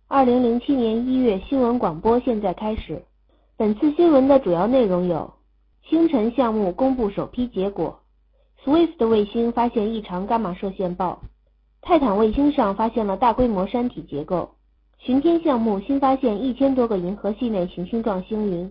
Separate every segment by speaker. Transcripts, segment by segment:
Speaker 1: 2007年1月新闻广播现在开始。本次新闻的主要内容有：星辰项目公布首批结果， Swift 卫星发现异常伽马射线暴，泰坦卫星上发现了大规模山体结构，巡天项目新发现1000多个银河系内行星状星云。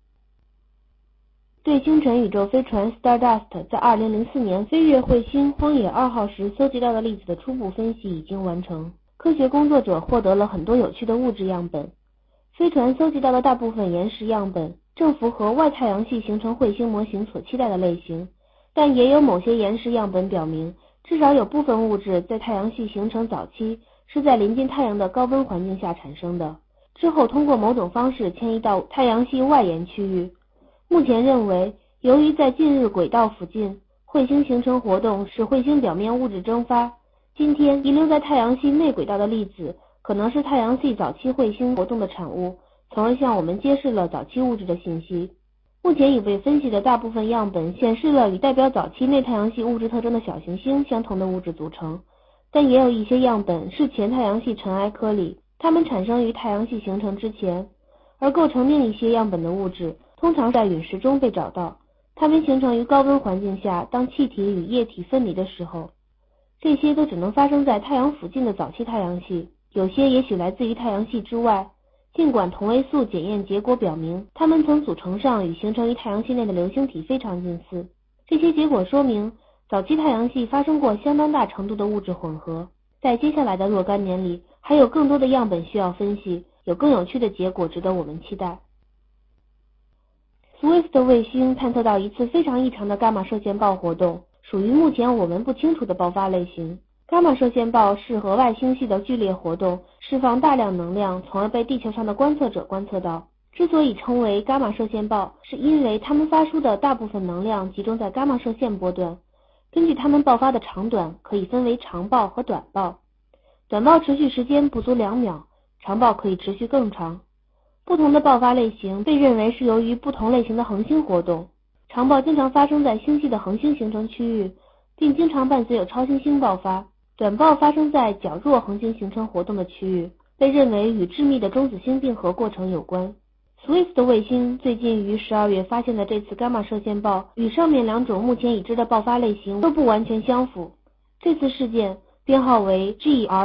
Speaker 1: 对星辰宇宙飞船 Stardust 在2004年飞越彗星荒野2号时搜集到的粒子的初步分析已经完成，科学工作者获得了很多有趣的物质样本。飞船搜集到的大部分岩石样本正符合外太阳系形成彗星模型所期待的类型，但也有某些岩石样本表明，至少有部分物质在太阳系形成早期是在临近太阳的高温环境下产生的，之后通过某种方式迁移到太阳系外沿区域。目前认为，由于在近日轨道附近，彗星形成活动使彗星表面物质蒸发，今天遗留在太阳系内轨道的粒子可能是太阳系早期彗星活动的产物，从而向我们揭示了早期物质的信息。目前已被分析的大部分样本显示了与代表早期内太阳系物质特征的小行星相同的物质组成，但也有一些样本是前太阳系尘埃颗粒，它们产生于太阳系形成之前，而构成另一些样本的物质通常在陨石中被找到，它们形成于高温环境下当气体与液体分离的时候。这些都只能发生在太阳附近的早期太阳系，有些也许来自于太阳系之外，尽管同位素检验结果表明它们从组成上与形成于太阳系内的流星体非常近似。这些结果说明早期太阳系发生过相当大程度的物质混合。在接下来的若干年里，还有更多的样本需要分析，有更有趣的结果值得我们期待。Swift 卫星探测到一次非常异常的伽马射线暴活动，属于目前我们不清楚的爆发类型。伽马射线暴是额外星系的剧烈活动，释放大量能量，从而被地球上的观测者观测到。之所以称为伽马射线暴，是因为它们发出的大部分能量集中在伽马射线波段。根据它们爆发的长短，可以分为长暴和短暴。短暴持续时间不足2秒，长暴可以持续更长。不同的爆发类型被认为是由于不同类型的恒星活动。长暴经常发生在星系的恒星形成区域，并经常伴随有超新星爆发。短暴发生在较弱恒星形成活动的区域，被认为与致密的中子星并合过程有关。Swift 卫星最近于12月发现的这次伽马射线暴与上面两种目前已知的爆发类型都不完全相符。这次事件编号为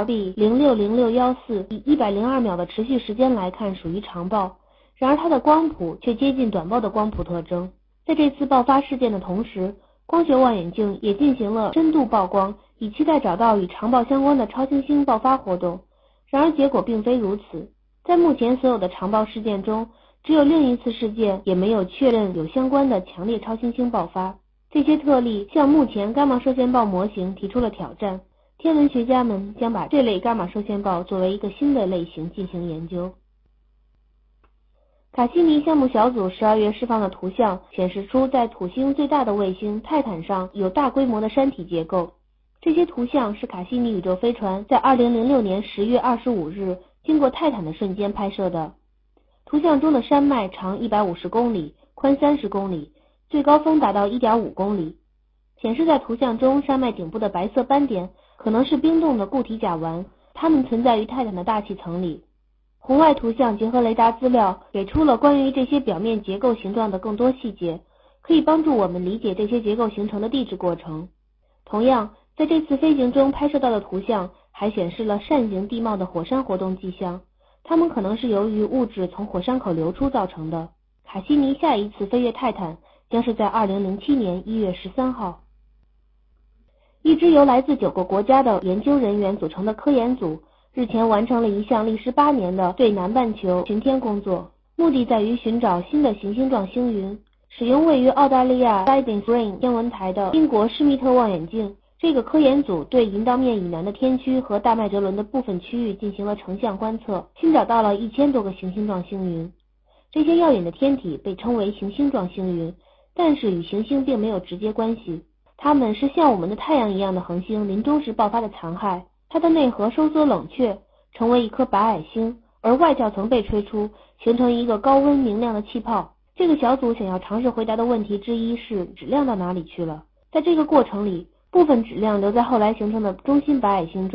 Speaker 1: GRB060614，以102秒的持续时间来看属于长暴，然而它的光谱却接近短暴的光谱特征。在这次爆发事件的同时，光学望远镜也进行了深度曝光，以期待找到与长暴相关的超新星爆发活动，然而结果并非如此。在目前所有的长暴事件中，只有另一次事件也没有确认有相关的强烈超新星爆发。这些特例向目前伽马射线暴模型提出了挑战，天文学家们将把这类伽马射线暴作为一个新的类型进行研究。卡西尼项目小组12月释放的图像显示出在土星最大的卫星泰坦上有大规模的山体结构。这些图像是卡西尼宇宙飞船在2006年10月25日经过泰坦的瞬间拍摄的。图像中的山脉长150公里，宽30公里，最高峰达到 1.5 公里。显示在图像中山脉顶部的白色斑点可能是冰冻的固体甲烷，它们存在于泰坦的大气层里。红外图像结合雷达资料，给出了关于这些表面结构形状的更多细节，可以帮助我们理解这些结构形成的地质过程。同样，在这次飞行中拍摄到的图像还显示了扇形地貌的火山活动迹象，它们可能是由于物质从火山口流出造成的。卡西尼下一次飞越泰坦将是在2007年1月13号。一支由来自9个国家的研究人员组成的科研组日前完成了一项历时8年的对南半球巡天工作，目的在于寻找新的行星状星云。使用位于澳大利亚 Siding Spring 天文台的英国施密特望远镜，这个科研组对银道面以南的天区和大麦哲伦的部分区域进行了成像观测，寻找到了1000多个行星状星云。这些耀眼的天体被称为行星状星云，但是与行星并没有直接关系。它们是像我们的太阳一样的恒星临终时爆发的残骸，它的内核收缩冷却，成为一颗白矮星，而外壳层被吹出，形成一个高温明亮的气泡。这个小组想要尝试回答的问题之一是质量到哪里去了。在这个过程里，部分质量留在后来形成的中心白矮星中，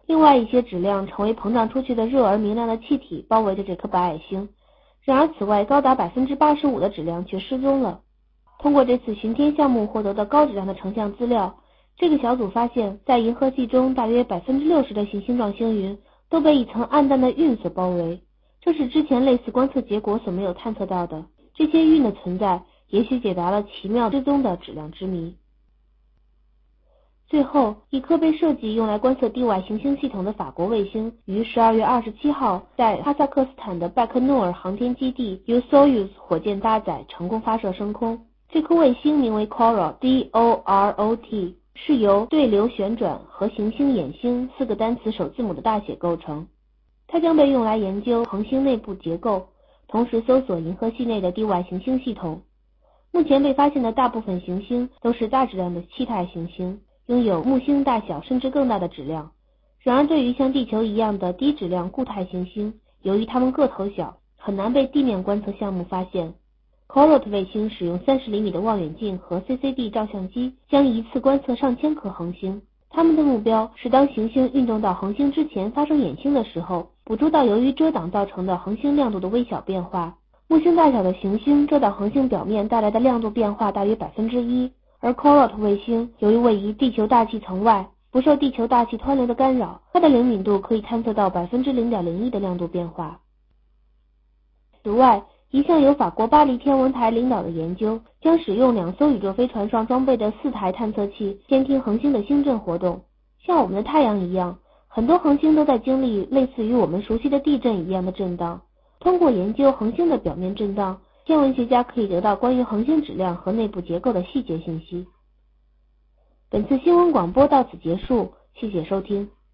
Speaker 1: 另外一些质量成为膨胀出去的热而明亮的气体，包围着这颗白矮星。然而此外高达 85% 的质量却失踪了。通过这次巡天项目获得的高质量的成像资料，这个小组发现，在银河系中大约 60% 的行星状星云都被一层暗淡的晕所包围，这是之前类似观测结果所没有探测到的。这些晕的存在也许解答了奇妙失踪的质量之谜。最后，一颗被设计用来观测地外行星系统的法国卫星于12月27号在哈萨克斯坦的拜克诺尔航天基地由 Soyuz 火箭搭载成功发射升空。这颗卫星名为 Corot D-O-R-O-T， 是由对流旋转和行星衍星4个单词首字母的大写构成。它将被用来研究恒星内部结构，同时搜索银河系内的地外行星系统。目前被发现的大部分行星都是大质量的气态行星，拥有木星大小甚至更大的质量。然而对于像地球一样的低质量固态行星，由于它们个头小，很难被地面观测项目发现。Corot 卫星使用30厘米的望远镜和 CCD 照相机，将一次观测上千颗恒星。他们的目标是当行星运动到恒星之前发生衍星的时候，捕捉到由于遮挡造成的恒星亮度的微小变化。木星大小的行星遮挡恒星表面带来的亮度变化大约 1%， 而 Corot 卫星由于位于地球大气层外，不受地球大气湍流的干扰，它的灵敏度可以探测到 0.01% 的亮度变化。此外，一项由法国巴黎天文台领导的研究，将使用2艘宇宙飞船上装备的4台探测器监听恒星的星震活动。像我们的太阳一样，很多恒星都在经历类似于我们熟悉的地震一样的震荡。通过研究恒星的表面震荡，天文学家可以得到关于恒星质量和内部结构的细节信息。本次新闻广播到此结束，谢谢收听。